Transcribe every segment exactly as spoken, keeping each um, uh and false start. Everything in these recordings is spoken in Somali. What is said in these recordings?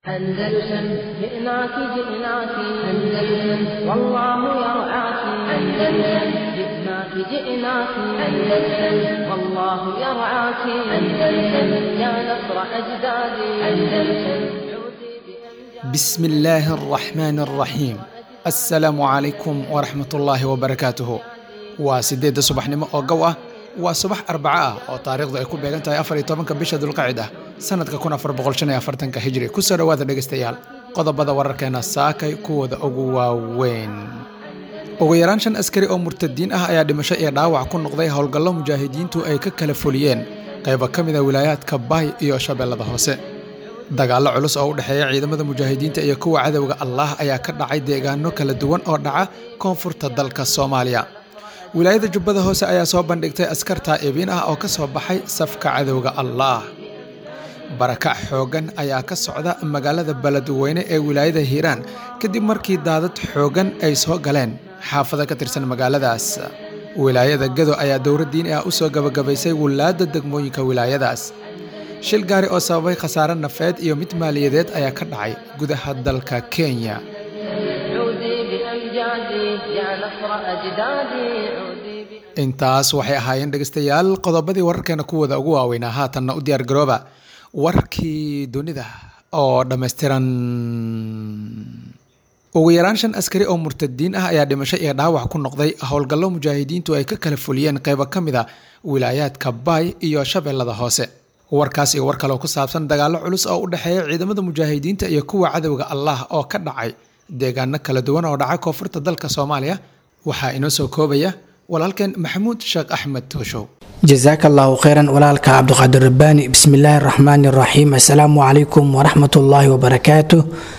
أندلسن جئناك جئناك أندلسن والله يرعاك أندلسن جئناك جئناك أندلسن والله يرعاك أندلسن يا نصر أجدادي أندلسن بسم الله الرحمن الرحيم السلام عليكم ورحمة الله وبركاته وسيدة صباح نما أوجوا وصباح أربعة أو تاريخ ذا يكون بيجان تاي أفر يطبعن كبيشة ذو القاعدة سنة كون أفر بقولشنا أفرتن كهجري كسر وهذا دقستيال قضى بذا وركنا ساكي كود أجوا وين وغيران شن أسكري أو مرتدين أه أياد مشاء داوع كون نقضي هالقلة مجاهدين تو أي ككلفوليين قيبا كم إذا ولايات كباي إيو شبه لذا هوسه dagaalo culus oo u dhaxeeya ciidamada mujaahidiinta iyo kuwa cadawga Allah ayaa ka dhacay deegaano kala duwan oo dhaca koonfurta dalka Soomaaliya. Wilaayada Jubbada Hoose ayaa soo bandhigtay askar taa'ibiin ah oo ka soo baxay safka cadawga Allah. Barakac xoogan ayaa ka socda magaalada Beledweyne ee wilaayada Hiiraan kadib markii daadad xoogan ay soo galeen xaafada ka tirsan magaaladaas. Wilaayada Gado ayaa dowlad diin ah u soo gabagabaysay walaada degmooyinka wilaayadaas. shil gaari oo sababay khasaare nafeed iyo mid maaliyadeed ayaa ka dhacay gudaha dalka Kenya. intaas waxay ahaayeen dhageystayaal qodobadii wararkeena kuwada ugu waaweynaa haatanna u diyaar garooba warkii dunida oo dhammaystiran. ugu yaraan shan askari oo murtadiin ah ayaa dhimasho iyo dhaawac ku noqday howlgallo mujaahidiintu ay ka kala fuliyeen qaybo ka mid ah wilaayaadka Baay iyo Shabeellada Hoose. warkaas iyo war kale oo ku saabsan dagaalo culus oo u dhaxeeya ciidamada mujaahidiinta iyo kuwa cadawga Allah oo ka dhacay deegaano kala duwan oo dhaca koonfurta dalka Soomaaliya waxa inoo soo koobaya walaalkeen Maxamuud Sheekh Axmed Tooshow. جزاك الله خيرا ولالك عبد القادر الرباني. بسم الله الرحمن الرحيم. السلام عليكم ورحمة الله وبركاته.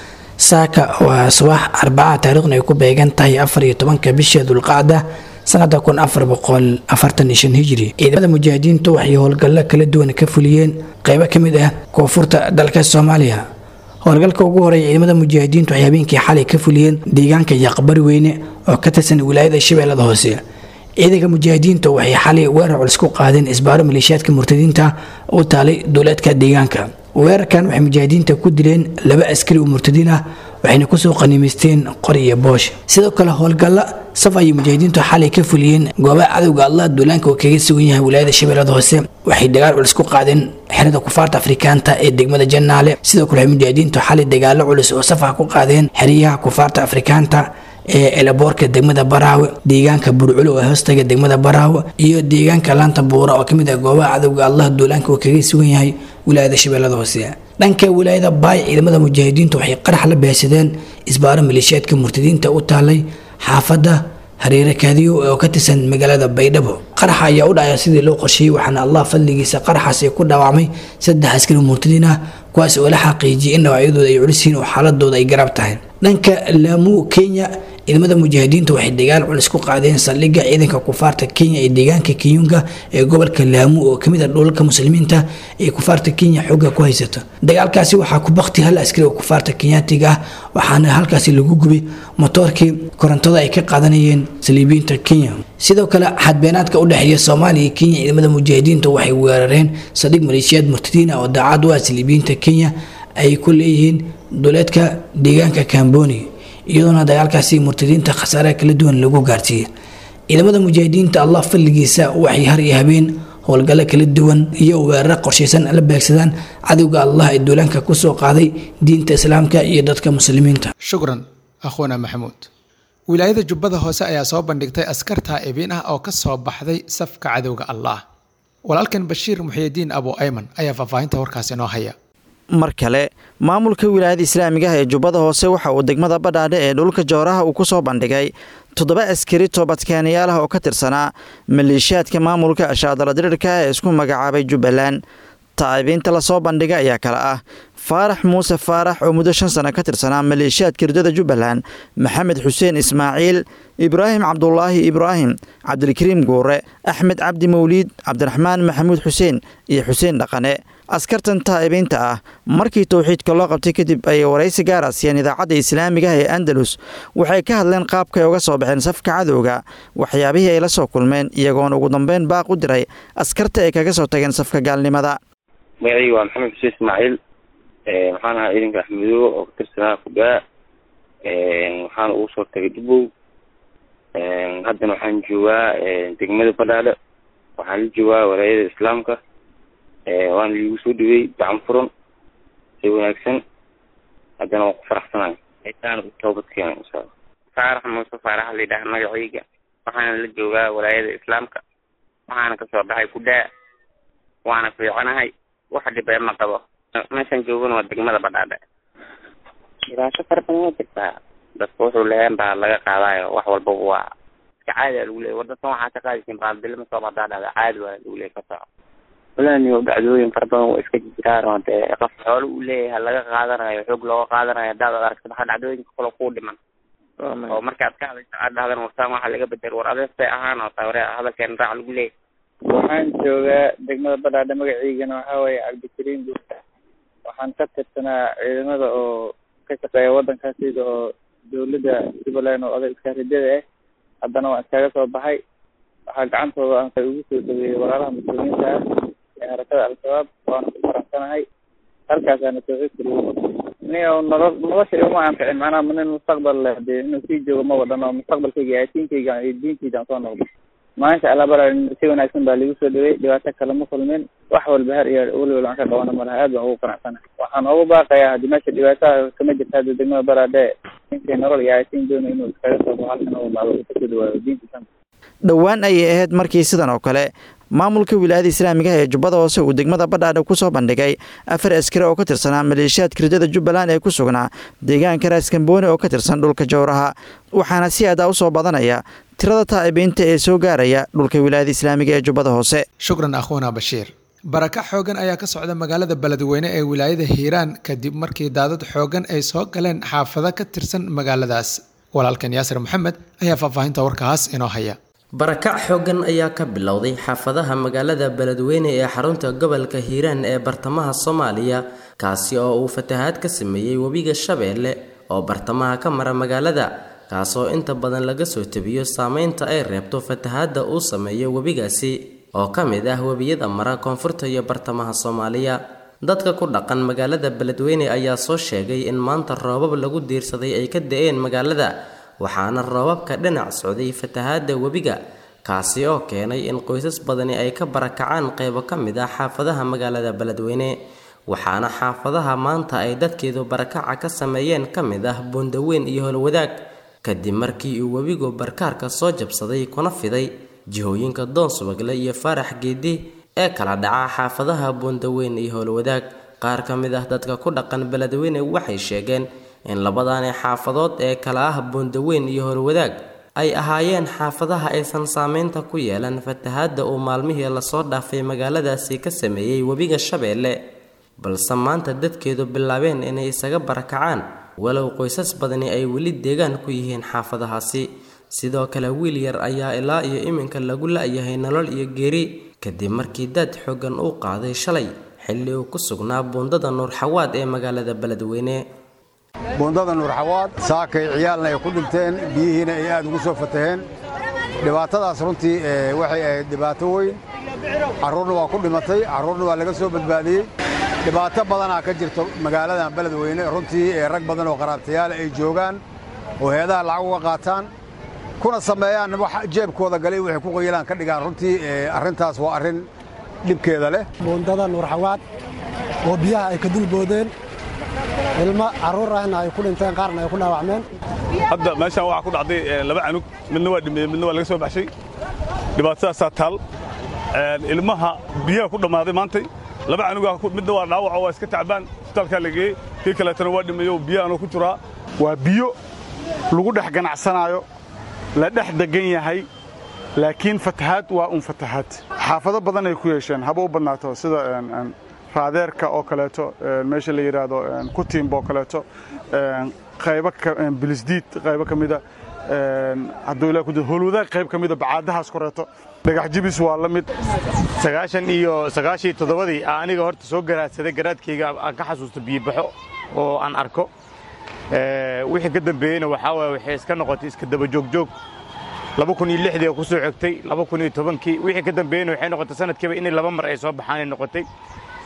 ساكا وصباح أربعة تاريخنا يكون بيجان تاي أفر يتمنك بشي ذو القعدة sanada kun afar boqol afartan iyo shan hijri. ciidamada mujaahidiintu waxay howlgallo kala duwan ka fuliyeen qaybo ka mid ah koonfurta dalka Soomaaliya. howlgalka ugu horeeyay ciidamada mujaahidiintu waxay habeenkii xalay ka fuliyeen deegaanka Yaqbari Weyne oo ka tirsan wilaayada Shabeellada Hoose. ciidanka mujaahidiintu waxay xalay weerar culus ku qaadeen isbaaro maleeshiyaadka murtadiinta oo taalay dowladka deegaanka. weerarkan waxay mujaahidiinta ku dileen laba askari oo murtadiin ah waxayna ku soo qaniimaysteen qori iyo boosh. sidoo kale howlgalla saf ay mujaahidiintu xalay ka fuliyeen goobaha cadawga Allah duulaanka oo kaga sugan yahay wilaayada Shabeellada Hoose. waxay dagaal culus ku qaadeen xerada kufaarta Afrikaanta ee degmada Jannaale. sidoo kale mujaahidiintu xalay dagaalo culus oo saf ah ku qaadeen xeriyaha kufaarta Afrikaanta ee elaboorka degmada Baraawe, deegaanka Burculo oo hoostaga degmada Baraawe iyo deegaanka Laanta Buura oo kamid ah goobaha cadawga Allah duulaanka oo kaga sugan yahay wilaayada Shabeellada Hoose. dhanka wilaayada Baay ciidamada mujaahidiintu waxay qarax la beegsadeen isbaaro maleeshiyaadka murtadiinta u taalay xaafada hareere kaadiyo oo ka tirsan magaalada Baydhabo. qaraxa ayaa u dhacay sidii loo qorsheeyay waxaana Allah fadligiisa qaraxaas ku dhaawacmay saddex askari murtadiin ah kuwaas oo la xaqiijiyay in noocyadooda ay culus yihiin oo xaaladooda ay garab tahay. dhanka Lamu Kenya ciidamada mujaahidiintu waxay dagaal culus ku qaadeen saldhigga ciidanka kufaarta Kenya ee deegaanka Kiyunga ee gobolka Lamu oo kamid ah dhulka muslimiinta ee kufaarta Kenya xoogga ku haysato. dagaalkaasi waxaa ku baqti hal askari oo kufaarta Kenyaatiga ah waxaana halkaasi lagu gubay motorkii korontada ay ka qaadanayeen saliibiinta Kenya. sidoo kale xadbeenaadka u dhaxeeya Soomaaliya iyo Kenya ciidamada mujaahidiintu waxay weerareen saldhig maleeshiyaad murtadiin ah oo daacad u ah saliibiinta Kenya ay ku leeyihiin dowladka deegaanka Kamboni iyadoona dagaalkaasi murtadiinta khasaare kala duwan lagu gaarsiiyay. ciidamada mujaahidiinta Allah fadligiisa waxay har iyo habeen howlgallo kala duwan iyo weerar qorsheysan la beegsadaan cadawga Allah ee duulaanka ku soo qaaday diinta Islaamka iyo dadka muslimiinta. shukran akhwana Maxamuud. wilaayada Jubbada Hoose ayaa soo bandhigtay askar taa'ibiin ah oo ka soo baxday safka cadawga Allah. walaalkan Bashiir Muxyidiin Abu Ayman ayaa faahfaahinta warkaasi noo haya. mar kale maamulka wilaayada islaamiga ah ee Jubbada Hoose waxa uu degmada Badhaadhe ee dhulka Jooraha uu ku soo bandhigay toddoba askari toobadkeenayaal ah oo ka tirsanaa maleeshiyaadka maamulka ashaadala dirirka ee isku magacaabay Jubbaland. taa'ibiinta la soo bandhigay ayaa kala ah Faarax Muuse Faarax oo muddo shan sano ka tirsanaa maleeshiyaadka ridada Jubbaland, Maxamed Xuseen Ismaaciil, Ibraahim Cabdullaahi Ibraahim, Cabdilkariim Guure, Axmed Cabdi Mawliid, Cabdiraxmaan Maxamuud Xuseen iyo Xuseen Dhaqane. askartan taa'ibiinta ah markii tawxiidka loo qabtay kadib ay waraysi gaar ah siiyeen idaacadda islaamiga ah ee Andalus waxay ka hadleen qaabka ay uga soo baxeen safka cadowga, waxyaabihii ay la soo kulmeen iyagoona ugu dambeyn baaq u diray askarta ay kaga soo tageen safka gaalnimada. magacaygu waa Maxamed Xuseen Ismaaciil waxaan ahaa ciidanka axmedoobe oo ka tirsanaa kudaa waxaana ugu soo tagay Dubbow haddana waxaan joogaa degmada Badhaadhe waxaan la joogaa walaayada islaamka waana liigu soo dhawey gacan furan si wanaagsan haddana waan ku faraxsanahay aytaan toobad keenay insha Allah faarax muuse faarax la yidhaah magacayga waxaana la joogaa walaayada islaamka waxaana ka soo baxay kudaa waana fiicanahay wax dhibay ma qabo meeshan joogana waa degmada Badhaadhe dhibaato fara badan waa jirtaa dadku wuxuu leeyahay baa laga qaadayo wax walba waa iska caadi lagu leeyahay wadada waxaa ka qaadaysin baaldil ma soo Badhaadhe caadi waa lagu leeyahay ka soo walaani oo dhacdooyin fara badan oo iska jiraan oo de qof xoolo u leeyahay laga qaadanayo xog loo qaadanayo dad aragtay waxa dhacdooyinka kale ku dhiman oo markaad ka hadlayso aad dhahdan wartaan waxa laga bedel war adeestay ahaan oo tawre hadalkeen raac lagu leeyahay waxaan joogaa degmada Badhaadhe magaciigana waxa weeye Cabdikariim Buurta waxaan ka tirsanaa ciidamada oo ka shaqeeya wadankaas sida oo dawladda Jubaland oo adeeg iskaaridada ah haddana waan iskaga soo baxay waxaa gacantooda aan ugu soo dhaweeyay walaalaha muslimiinta ee harakada al-shabaab waan ku faraxsanahay halkaasana tawxiidka niyo nolol nolosha uma anficin macnaha min mustaqbal leh inuu sii joogo ma wadano mustaqbalkayga aasiinkayga iyo diintayda aan soo noqdo maanta ala bara si wanaagsan baa lagu soo dhaweey dhibaato kale ma kulmin wax walba har iyo waliba aan ka qabanay malaha aad baan ugu qanacsanahay waxaan ugu baaqayaa haddii meesha dhibaato kama jirta degmada Badhaadhe intii nolol iyo aasiin doono inuu iskaga soo baxo halkan oo maalo ku soo dhawaado diinta dhowaan ayay ahayd markii sidan oo kale maamulka wilaayada islaamiga ee Jubbada Hoose uu degmada Badhaadhe ku soo bandhigay afar askari oo ka tirsanaa maleeshiyaadka ridada Jubbaland ee ku sugnaa deegaanka Raaskambooni oo ka tirsan dhulka Jowraha waxaana si aad ah u soo badanaya tirada taa'ibiinta ee soo gaaraya dhulka wilaayada islaamiga ee Jubbada Hoose. shukran akhwana Bashiir. baraka xoogan ayaa ka socda magaalada Beledweyne ee wilaayada Hiiraan kadib markii daadad xoogan ay soo galeen xaafado ka tirsan magaaladaas. walaalkan Yaasir Maxamed ayaa faahfaahinta warkaas inoo haya. barakac xoogan ayaa ka bilowday xaafadaha magaalada Beledweyne ee xarunta gobolka Hiiraan ee bartamaha Soomaaliya kaasi oo uu fatahaad ka sameeyay webiga Shabeelle oo bartamaha ka mara magaalada kaasoo inta badan laga soo tabiyo saameynta ay reebto fatahaadda uu sameeyo webigaasi oo ka mid ah webiyada mara koonfurta iyo bartamaha Soomaaliya. dadka ku dhaqan magaalada Beledweyne ayaa soo sheegay in maanta roobab lagu diirsaday ay ka da'een magaalada waxaana roobabka dhinac socday fatahaadda webiga kaasi oo keenay in qoysas badani ay ka barakacaan qaybo ka mid ah xaafadaha magaalada Beledweyne waxaana xaafadaha maanta ay dadkeedu barakaca ka sameeyeen ka mid ah Buundaweyn iyo Holwadaag kadib markii uu webigu barkaarka soo jabsaday kuna fiday jihooyinka Doonsubagle iyo Faarax Geedi ee kala dhaca xaafadaha Buundaweyn iyo Holwadaag. qaar ka mid ah dadka ku dhaqan Beledweyne waxay sheegeen in labadaan xaafadood ee kala ah Buundaweyn iyo Holwadaag ay ahaayeen xaafadaha aysan saameynta ku yeelan fatahaadda uu maalmihii la soo dhaafay magaaladaasi ka sameeyay webiga Shabeelle balse maanta dadkeedu bilaabeen inay isaga barakacaan walow qoysas badani ay weli deegaan ku yihiin xaafadahaasi. sidoo kale wiil yar ayaa ilaa iyo iminka lagu la'yahay nolol iyo geeri kadib markii dad xoogan uu qaaday shalay xilli uu ku sugnaa buundada Nuur Xawaad ee magaalada Beledweyne. buundada Nuur Xawaad saakay ciyaalna ay ku dhinteen biyihiina ay aad ugu soo fataheen dhibaatadaas runtii waxay ahayd dhibaato weyn carruurna waa ku dhimatay carruurna waa laga soo badbaadiyey dhibaato badanaa ka jirto magaalada Beledweyne runtii rag badan oo qaraabtayaal ay joogaan oo heedaha lacag uga qaataan kuna sameeyaan wax jeebkooda galay waxay ku qoylaan ka dhigaan runtii arrintaas waa arrin dhibkeeda leh. buundada Nuur Xawaad oo biyaha ay ka dulboodeen ilma carruur ahna ay ku dhinteen qaarna ay ku dhaawacmeen. hadda meeshaan waxaa ku dhacday laba canug midna waa dhimay midna waa laga soo baxshay dhibaatadaas taal ilmaha biyaha ku dhamaaday maantay laba canug midna waa dhaawac oo iska tacbaan isbitaalka la geeyay kii kale tan waa dhimayo biyaha ku jiraa waa biyo lagu dhex ganacsanayo la dhex degan yahay laakiin fatahaad waa un fatahaad xaafado badan ay ku yeesheen haba u badnaato sida raadeerka oo kaleeto meesha la yiraahdo Kutiimbo oo kaleeto qaybo bilisdiid qaybo kamida hadduu ilaa ku jiro Holwadaag qayb kamida bacaadahaas koreeto dhagax jibis waa la mid sagaashan iyo sagaashan iyo toddobadii aniga horta soo garaadsaday garaadkayga aan ka xasuusto biyo baxo oo aan arko wixii ka dambeeyayna waxaa waaye waxay iska noqotay iska daba joog joog laba kun iyo lixdii oo ku soo xigtay laba kun iyo tobankii wixii ka dambeeyayna waxay noqotay sanadkiiba in laba mar ay soo baxaan ay noqotay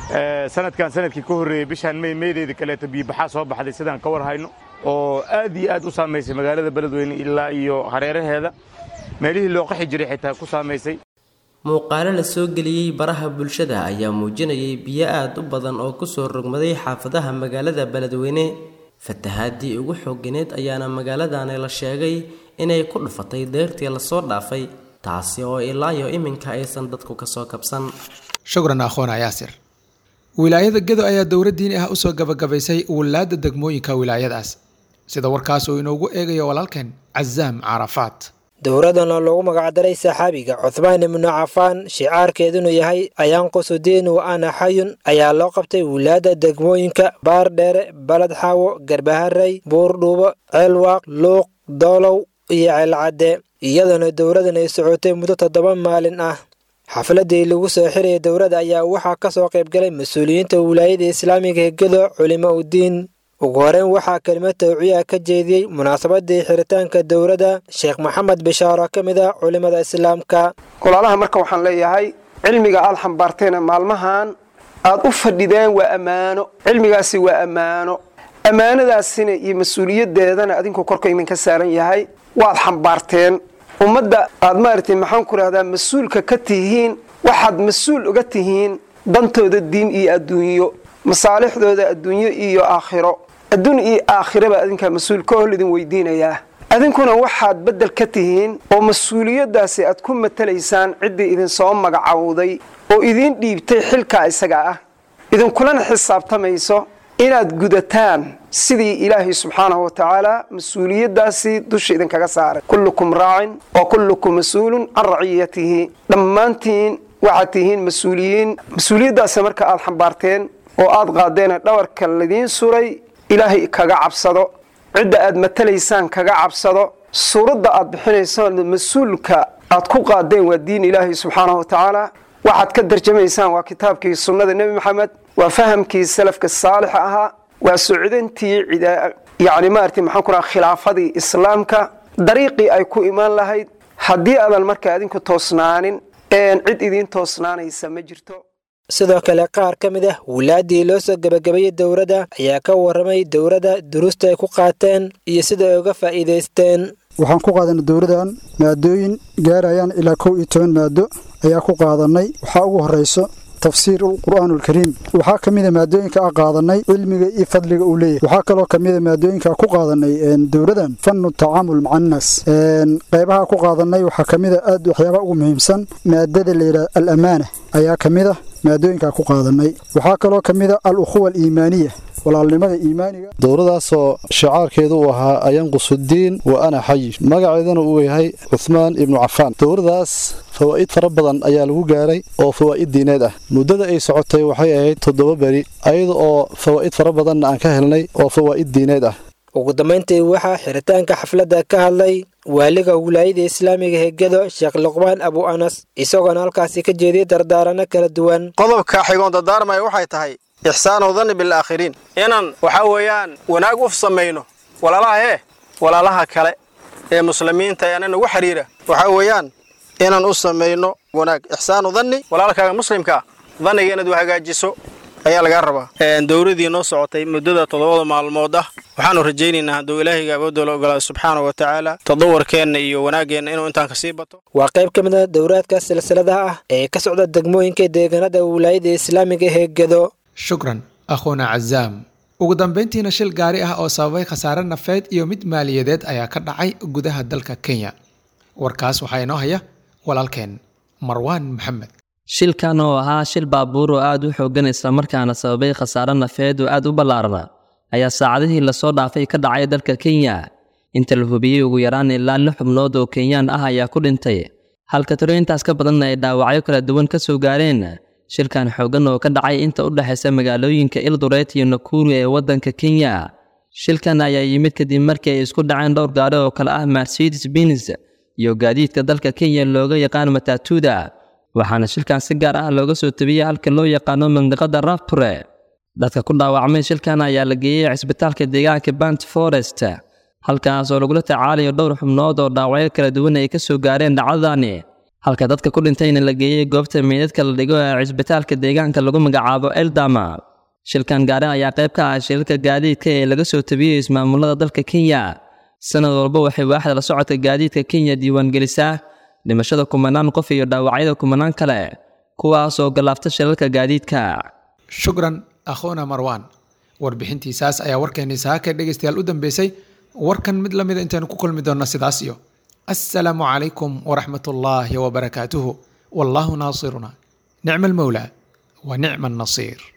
sanadkan sanadkii ka horreeyey bishaan may meedeeda kaleeto biibaxaa soo baxday sidaan ka war hayno oo aad iyo aad u saamaysay magaalada beledweyne ilaa iyo hareeraheeda meelihii loo qaxi jiray xitaa ku saamaysay muuqaalo la soo geliyey baraha bulshada ayaa muujinayay biyo aad u badan oo kusoo rogmaday xaafadaha magaalada beledweyne fatahaadii ugu xooganeed ayaana magaaladani la sheegay inay ku dhufatay deertii lasoo dhaafay taasi oo ilaayo iminka aysan dadku kasoo kabsan shukran akhoona yaasir wilaayada gedo ayaa dowlad diini ah usoo gabagabaysay walaada degmooyinka wilaayadaas sida warkaas uu inoogu eegayo walaalkeen cazaam carafaat dowradan oo loogu magacdaray saxaabiga cuthmaan ibnu cafaan shicaarkeedunu yahay ayaanqusu diin wa ana xayun ayaa loo qabtay wilaada degmooyinka baardheere balad xaawo garbaharey buurdhuubo ceelwaaq luuq doolow iyo ceelcadde iyadana dowradan ay socotay muddo toddoba maalin ah xafladii lagu soo xirayay dowladda ayaa waxaa ka soo qaybgalay mas-uuliyiinta wilaayada islaamiga ee gedo culimo udiin ugu horeyn waxaa kelmad tawciya ka jeediyey munaasabadii xiritaanka dowladda sheekh maxamed bishaaro ka mid ah culimada islaamka walaalaha marka waxaan leeyahay cilmiga aad xambaarteena maalmahan aad u fadhideen waa ammaano cilmigaasi waa ammaano ammaanadaasina iyo mas-uuliyadeedana adinku korka idinka saaran yahay waad xambaarteen ummadda aad maaragtay maxaan ku rahdaa mas-uulka ka tihiin waxaad mas-uul uga tihiin dantooda diin iyo adduunyo masaalixdooda adduunyo iyo aakhiro adduun iyo aakhiraba adinkaa mas-uul ka hol idin weydiinayaa adinkuna waxaad beddel ka tihiin oo mas-uuliyaddaasi aad ku matalaysaan ciddii idinsoo magacowday oo idiin dhiibtay xilkaa isaga ah idinkulana xisaabtamayso inaad gudataan sidii ilaahay subxaanahu wa tacaala mas-uuliyaddaasi dusha idinkaga saaray kullukum raacin wa kullukum mas-uulun can raciyatihi dhammaantiin waxaad tihiin mas-uuliyiin mas-uuliyaddaasi marka aad xambaarteen oo aad qaadeena dhawarka ladiin suray ilaahay kaga cabsado cidda aad matalaysaan kaga cabsado suuradda aad bixinaysaan mas-uulka aad ku qaadeen waa diin ilaahay subxaanahu wa tacaala waxaad ka darjamaysaan waa kitaabkii sunnada nebi maxamed waa fahamkii salafka saalixa ahaa waa socdantii yacni maaragtay maxaan ku rahaa khilaafadii islaamka dariiqii ay ku imaan lahayd haddii aadan marka adinku toosnaanin een cid idiin toosnaanaysa ma jirto sidoo kale qaar ka mid ah wilaadii loo soo gabagabeeyey dowladda ayaa ka warramay dowladda duruusta ay ku qaateen iyo sida ay uga faa'iidaysteen waxaan ku qaadanay dowladdan maadooyin gaarayaan ilaa kow iyo toban maado ayaa ku qaadanay waxaa ugu horrayso tafsiir qur'aan ulkariim waxaa ka mida maadooyinka a qaadanay cilmiga iyo fadliga uu leeyahay waxaa kaloo ka mida maadooyinka ku qaadanay dowladan fannu tacaamul maca annaas qaybaha ku qaadanay waxaa ka mida aad waxyaabaha ugu muhiimsan maadada la yidhaha al amaana ayaa ka mid ah maadooyinka ku qaadanay waxaa kaloo ka mida al ukhuwa aliimaaniya walaalnimada iimaaniga dowladaasoo shicaarkeedu uu ahaa ayanqusudiin wa ana xay magaceeduna uu yahay cuthmaan ibnu cafaan dowladaas fawaa'id fara badan ayaa lagu gaaray oo fawaa'id diineed ah muddada ay socotay waxay ahayd toddoba beri ayada oo fawaa'id fara badanna aan ka helnay oo fawaa'id diineed ah ugu dambayntii waxaa xiritaanka xafladda ka hadlay waaliga wilaayada islaamiga ee gedo sheekh luqmaan abu anas isagoona halkaasi ka jeediyey dardaarano kala duwan qodobka xigoon dardaarmaya waxay tahay ixsaanu danni bilaakhiriin inaan waxaa weeyaan wanaag u samayno walaalaha ee walaalaha kale ee muslimiinta ee anan ugu xiriira waxaa weeyaan inaan u samayno wanaag ixsaanu danni walaalkaaga muslimka danniga inaad u hagaajiso ayaa laga rabaa dowladii noo socotay muddada toddobada maalmood ah waxaanu rajaynaynaa hadduu ilaahayga awoodda la ogolaado subxaana wa tacaala tadawarkeenna iyo wanaaggeenna inuu intaan kasii bato waa qayb ka mid a dowraadka silsiladaha ah ee ka socda degmooyinka deegaanada wilaayada islaamiga ee gedo shukran akhuuna cazaam ugu dambayntiina shil gaari ah oo sababay khasaare nafeed iyo mid maaliyadeed ayaa ka dhacay gudaha dalka kenya warkaas waxaa inoo haya walaalkeen marwaan maxamed shilkan oo ahaa shil baabuur oo aad u xooggan islamarkaana sababay khasaare nafeed oo aad u ballaarana ayaa saacadihii lasoo dhaafay ka dhacay dalka kenya inta la hubiyey ugu yaraan ilaa lix xubnood oo kenyaan ah ayaa ku dhintay halka tirooyintaas ka badanna ay dhaawacyo kala duwan ka soo gaareen shilkan xooggan oo ka dhacay inta u dhexaysa magaalooyinka Eldoret iyo Nakuru ee waddanka Kenya. Shilkan ayaa yimid kadib markii ay isku dhaceen dhowr gaari oo kala ah Mercedes Benz iyo gaadiidka dalka Kenya looga yaqaan matatuda. Waxaana shilkan si gaar ah looga soo tabiyay halka loo yaqaano mandiqada Rapture. Dadka ku dhaawacmay shilkan ayaa la geeyay cisbitaalka deegaanka Bant Forest, halkaas oo lagula tacaalayo dhowr xubnood oo dhaawacyo kala duwan ay ka soo gaareen dhacdadani. halka dadka ku dhintayna la geeyey goobta meydadka la dhigo ee cisbitaalka deegaanka lagu magacaabo eldama. Shilkan gaari ayaa qayb ka ah shilalka gaadiidka ee laga soo tabiyey ismaamulada dalka Kenya. Sanad walba waxay waaxda la socodka gaadiidka Kenya diiwaan gelisaa dhimashada kumanaan qof iyo dhaawacyada kumanaan kale kuwaas oo galaafta shilalka gaadiidka. shukran akhoona Marwan. warbixintiisaas ayaa warkeennii saaka dhegaystayaal u dambeysay. warkan mid la mid intaanu ku kulmi doonna sidaas iyo assalaamu calaykum waraxmatullaahi wabarakaatuhu. wallaahu naasiruna nicma almawlaa wa nicma annasiir.